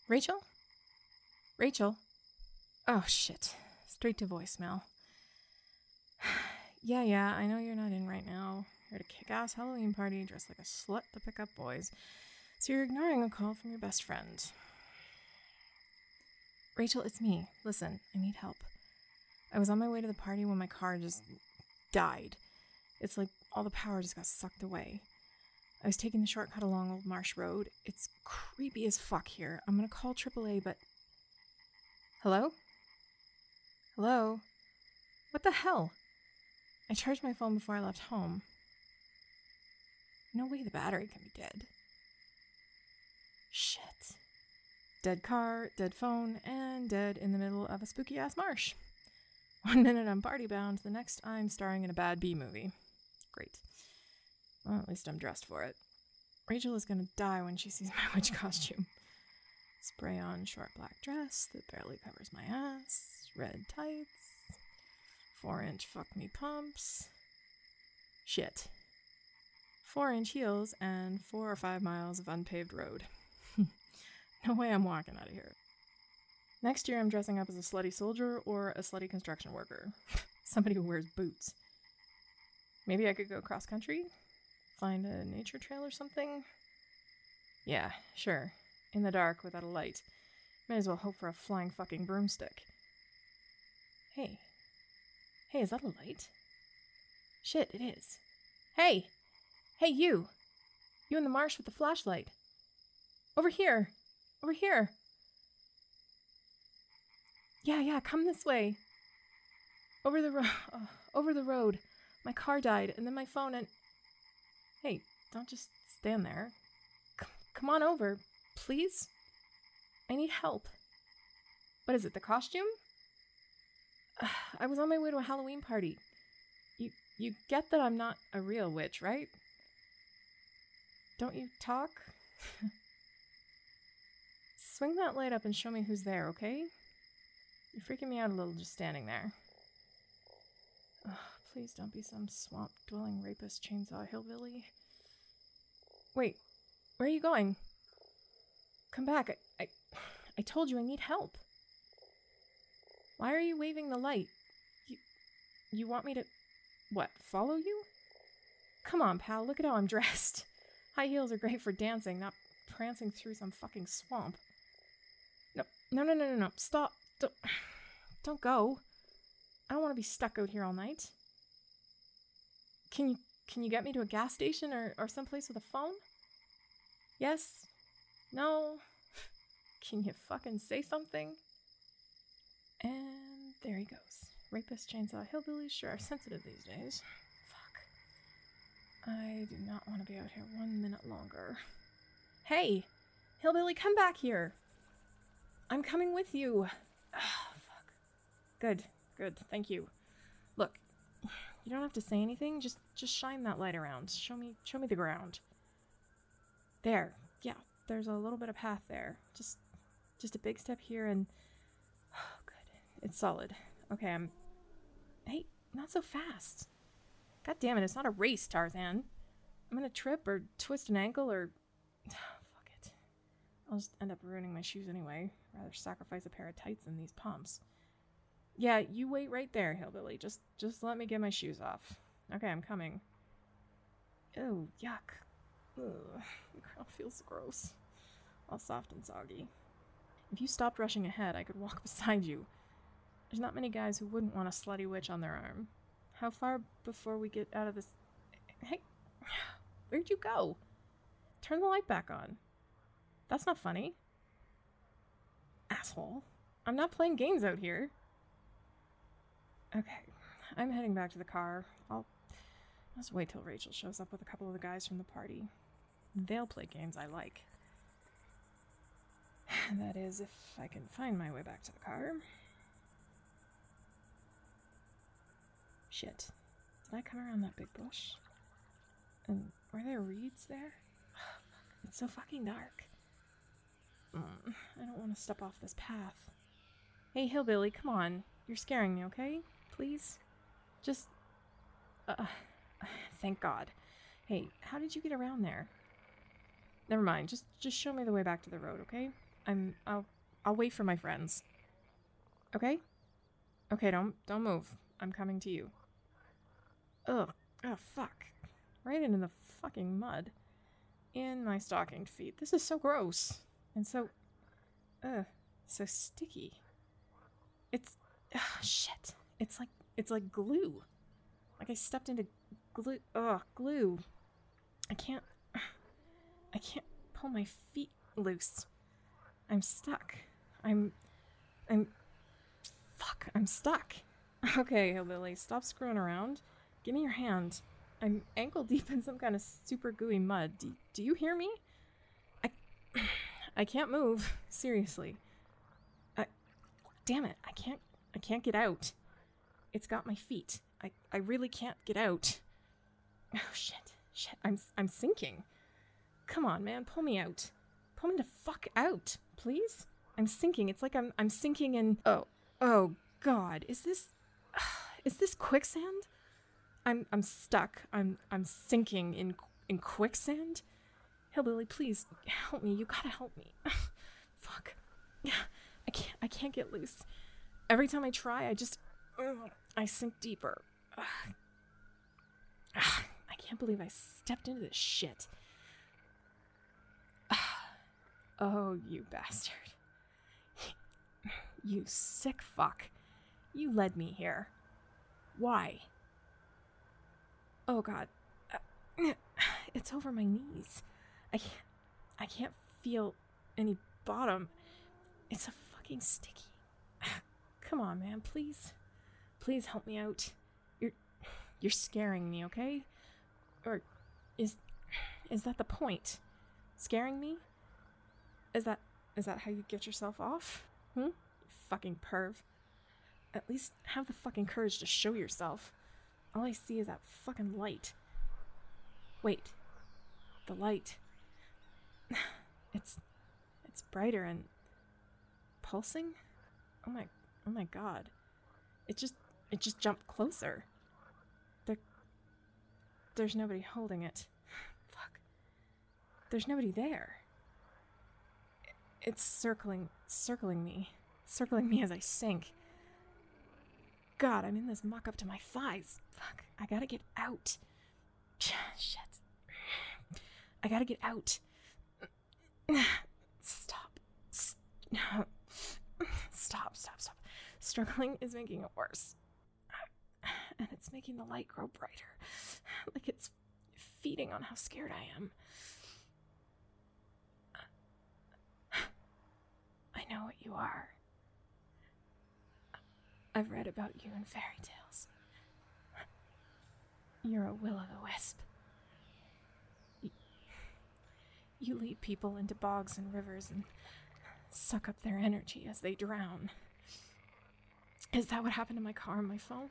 Rachel? Rachel? Oh, shit. Straight to voicemail. Yeah, I know you're not in right now. You're at a kick-ass Halloween party dressed like a slut to pick up boys. So you're ignoring a call from your best friend. Rachel, it's me. Listen, I need help. I was on my way to the party when my car just died. It's like all the power just got sucked away. I was taking the shortcut along Old Marsh Road. It's creepy as fuck here. I'm gonna call AAA, but... Hello? Hello? What the hell? I charged my phone before I left home. No way the battery can be dead. Shit. Dead car, dead phone, and dead in the middle of a spooky-ass marsh. 1 minute I'm party bound, the next I'm starring in a bad B movie. Great. Well, at least I'm dressed for it. Rachel is gonna die when she sees my witch costume. Spray on short black dress that barely covers my ass, red tights, 4-inch fuck me pumps. Shit. 4-inch heels and 4 or 5 miles of unpaved road. No way I'm walking out of here. Next year I'm dressing up as a slutty soldier or a slutty construction worker. Somebody who wears boots. Maybe I could go cross country? Find a nature trail or something? Yeah, sure. In the dark without a light. May as well hope for a flying fucking broomstick. Hey, is that a light? Shit, it is. Hey, you! You in the marsh with the flashlight. Over here! Yeah, come this way. Over the road. My car died, and then my phone and... Hey, don't just stand there. Come on over, please. I need help. What is it, the costume? I was on my way to a Halloween party. You get that I'm not a real witch, right? Don't you talk? Swing that light up and show me who's there, okay? You're freaking me out a little just standing there. Oh, please don't be some swamp-dwelling rapist chainsaw hillbilly. Wait, where are you going? Come back. I told you I need help. Why are you waving the light? You want me to... What, follow you? Come on, pal, look at how I'm dressed. High heels are great for dancing, not prancing through some fucking swamp. No. Stop. Don't go. I don't want to be stuck out here all night. Can you get me to a gas station or someplace with a phone? Yes? No? Can you fucking say something? And there he goes. Rapist chainsaw hillbillies sure are sensitive these days. Fuck. I do not want to be out here 1 minute longer. Hey! Hillbilly, come back here! I'm coming with you. Oh, fuck. Good, thank you. Look, you don't have to say anything, just shine that light around. Show me the ground. There. Yeah, there's a little bit of path there. Just a big step here and... Oh, good. It's solid. Okay, Hey, not so fast. God damn it, it's not a race, Tarzan. I'm gonna trip or twist an ankle or... Fuck it. I'll just end up ruining my shoes anyway. Rather sacrifice a pair of tights than these pumps. Yeah, you wait right there, hillbilly. Just let me get my shoes off. Okay, I'm coming. Ew, yuck. Ugh, the ground feels gross. All soft and soggy. If you stopped rushing ahead, I could walk beside you. There's not many guys who wouldn't want a slutty witch on their arm. How far before we get out of this... Hey, where'd you go? Turn the light back on. That's not funny. Asshole. I'm not playing games out here. Okay, I'm heading back to the car. I'll just wait till Rachel shows up with a couple of the guys from the party. They'll play games I like. That is, if I can find my way back to the car. Shit. Did I come around that big bush? And were there reeds there? It's so fucking dark. I don't want to step off this path. Hey, hillbilly, come on. You're scaring me, okay? Please? Just... thank God. Hey, how did you get around there? Never mind, just show me the way back to the road, okay? I'll wait for my friends. Okay? Okay, don't move. I'm coming to you. Ugh. Oh, fuck. Right into the fucking mud. In my stockinged feet. This is so gross. And so... so sticky. It's... shit. It's like glue. Like I stepped into glue. Glue. I can't pull my feet loose. I'm stuck. I'm stuck. Okay, hillbilly, stop screwing around. Give me your hand. I'm ankle deep in some kind of super gooey mud. Do you hear me? I can't move. Seriously. Damn it. I can't get out. It's got my feet. I really can't get out. Oh, shit. I'm sinking. Come on, man. Pull me out. Pull me the fuck out, please. I'm sinking. It's like I'm sinking in... Oh, God. Is this quicksand? I'm stuck. I'm sinking in quicksand? Hillbilly, please help me. You gotta help me. Fuck. I can't get loose. Every time I try, I sink deeper. I can't believe I stepped into this shit. Oh, you bastard. You sick fuck. You led me here. Why? Oh, God. It's over my knees. I can't feel any bottom. It's so fucking sticky. Come on, man, please. Please help me out. You're scaring me, okay? Or is that the point? Scaring me? Is that how you get yourself off? You fucking perv. At least have the fucking courage to show yourself. All I see is that fucking light. Wait. The light. It's brighter and pulsing? Oh my God. It just jumped closer. There's nobody holding it. Fuck. There's nobody there. It's circling me as I sink. God, I'm in this muck up to my thighs. Fuck, I gotta get out. Shit. I gotta get out. Stop. Stop. Struggling is making it worse. And it's making the light grow brighter. Like it's feeding on how scared I am. I know what you are. I've read about you in fairy tales. You're a will-o'-the-wisp. You lead people into bogs and rivers and suck up their energy as they drown. Is that what happened to my car and my phone?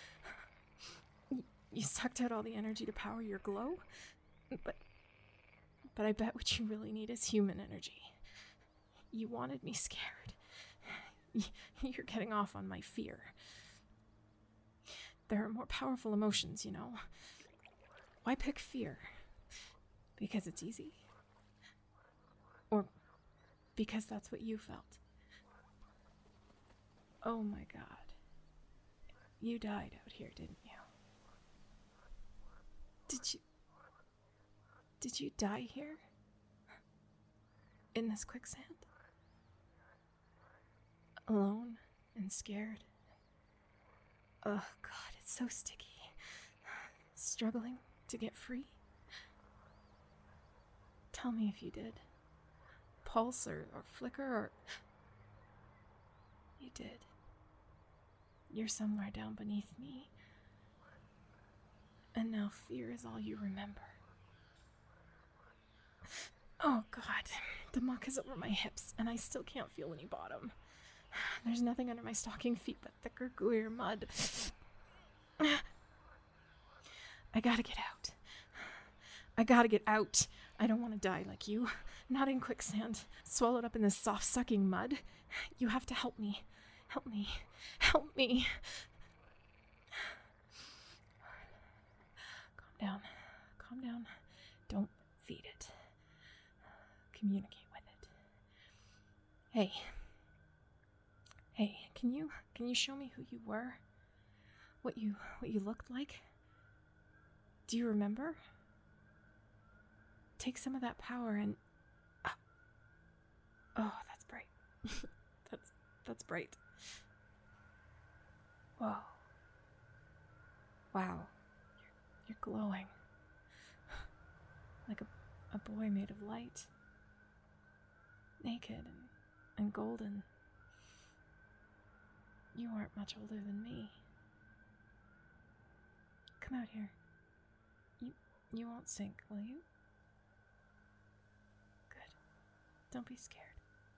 You sucked out all the energy to power your glow? But I bet what you really need is human energy. You wanted me scared. You're getting off on my fear. There are more powerful emotions, you know. Why pick fear? Because it's easy? Or because that's what you felt? Oh my God. You died out here, didn't you? Did you die here? In this quicksand? Alone and scared? Oh God, it's so sticky. Struggling to get free? Tell me if you did. Pulse or flicker or... You did. You're somewhere down beneath me. And now fear is all you remember. Oh God, the muck is over my hips and I still can't feel any bottom. There's nothing under my stocking feet but thicker, gooier mud. I gotta get out. I gotta get out. I don't want to die like you. Not in quicksand, swallowed up in this soft, sucking mud. You have to help me. Help me. Help me. Calm down. Calm down. Don't feed it. Communicate with it. Hey. Hey, can you show me who you were? What you looked like? Do you remember? Take some of that power and... Oh, that's bright. that's bright. Whoa. Wow. You're glowing. Like a boy made of light. Naked and golden. You aren't much older than me. Come out here. You won't sink, will you? Good. Don't be scared.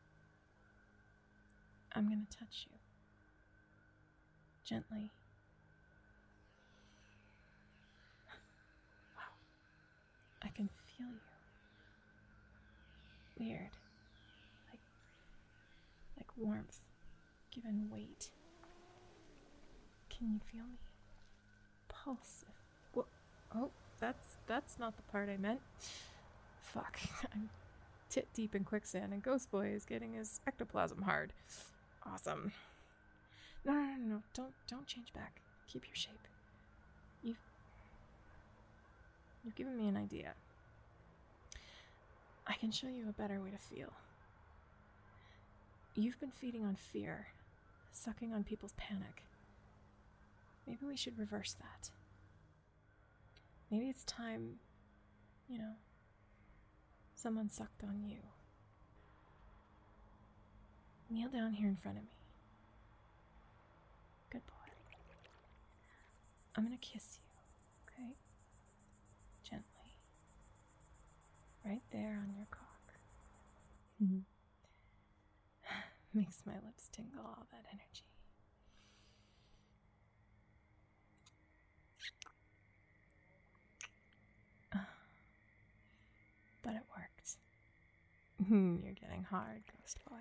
I'm gonna touch you. Gently. Wow. I can feel you. Weird. Like warmth, given weight. Can you feel me? Pulse. Oh, that's not the part I meant. Fuck. I'm tit deep in quicksand and Ghost Boy is getting his ectoplasm hard. Awesome. No. Don't change back. Keep your shape. You've given me an idea. I can show you a better way to feel. You've been feeding on fear, sucking on people's panic. Maybe we should reverse that. Maybe it's time, someone sucked on you. Kneel down here in front of me. Good boy. I'm gonna kiss you, okay? Gently. Right there on your cock. Makes my lips tingle, all that energy. But it worked. You're getting hard, Ghost Boy.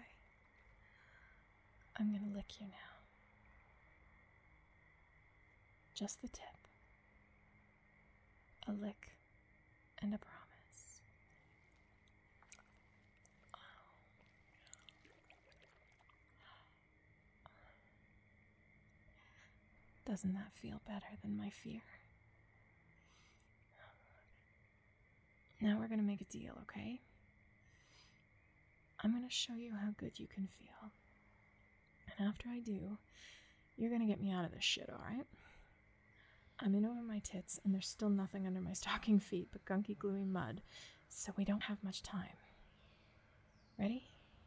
I'm gonna lick you now. Just the tip. A lick and a promise. Doesn't that feel better than my fear? Now we're gonna make a deal, okay? I'm gonna show you how good you can feel. And after I do, you're gonna get me out of this shit, alright? I'm in over my tits, and there's still nothing under my stocking feet but gunky, gluey mud, so we don't have much time. Ready?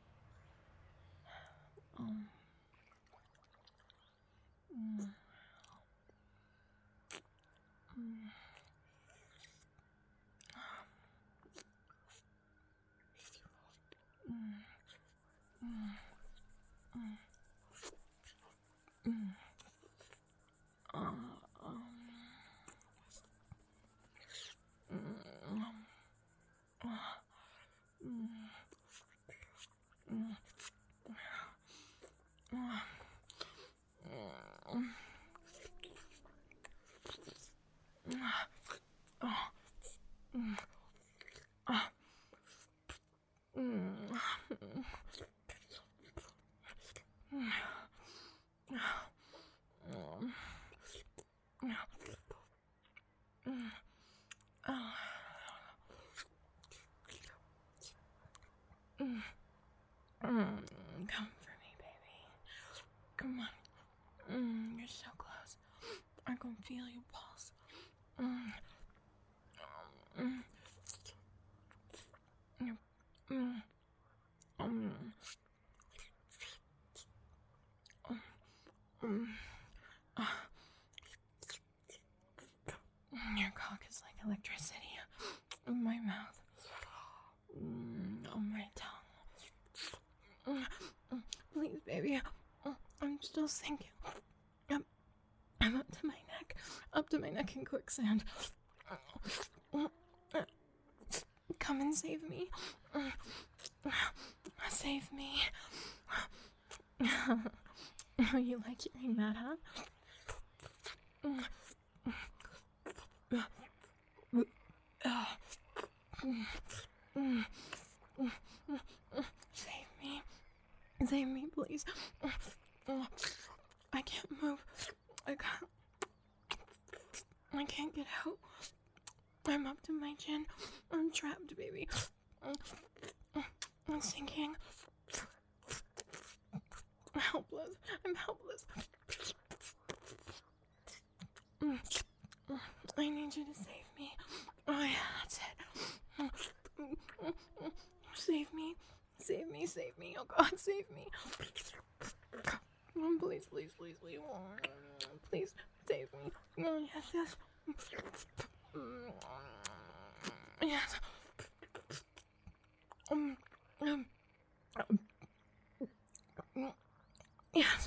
Come for me, baby. Come on. You're so close. I can feel your pulse. Your cock is like electricity in my mouth. On my tongue. Please, baby. I'm still sinking. I'm up to my neck in quicksand. Come and save me. Save me. You like hearing that, huh? Save me. Save me, please. I can't move. I can't get out. I'm up to my chin. I'm trapped, baby. I'm sinking. Helpless. I'm helpless. I need you to save me. Oh yeah, that's it. Save me. Save me, save me. Oh God, save me. Please, please, please, please. Please, save me. Oh, yes, yes. Yes. Yes.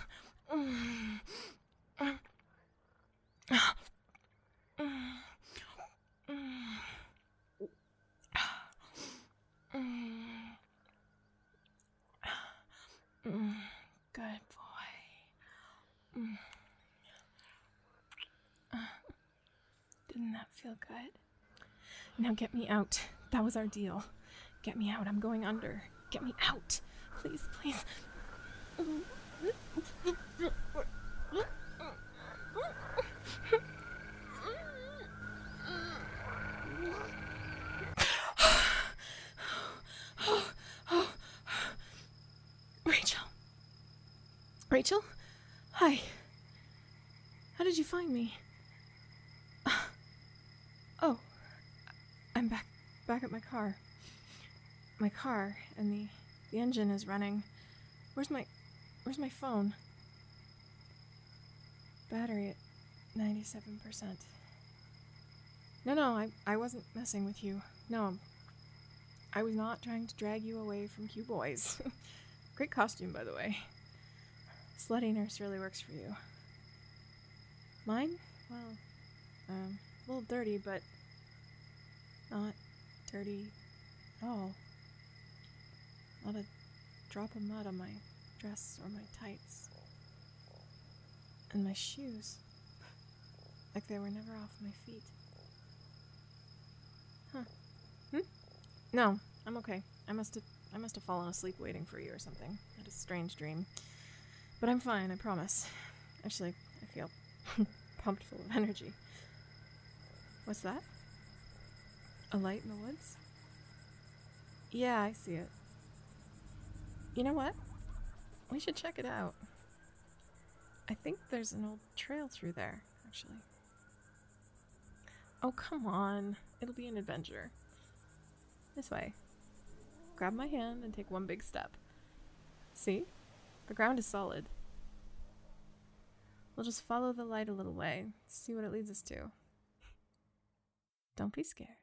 Good boy. Didn't that feel good? Now get me out. That was our deal. Get me out. I'm going under. Get me out. Please, please. Rachel. Rachel? Hi. How did you find me? Oh. I'm back at my car. My car, and the engine is running. Where's my phone? Battery at 97%. No, I wasn't messing with you. No. I was not trying to drag you away from Q Boys. Great costume, by the way. Slutty Nurse really works for you. Mine? Well, a little dirty, but not dirty at all. Not a drop of mud on my dress or my tights. And my shoes. Like they were never off my feet. Huh. No, I'm okay. I must have fallen asleep waiting for you or something. Had a strange dream. But I'm fine, I promise. Actually, I feel pumped full of energy. What's that? A light in the woods? Yeah, I see it. You know what? We should check it out. I think there's an old trail through there, actually. Oh, come on. It'll be an adventure. This way. Grab my hand and take one big step. See? The ground is solid. We'll just follow the light a little way, see what it leads us to. Don't be scared.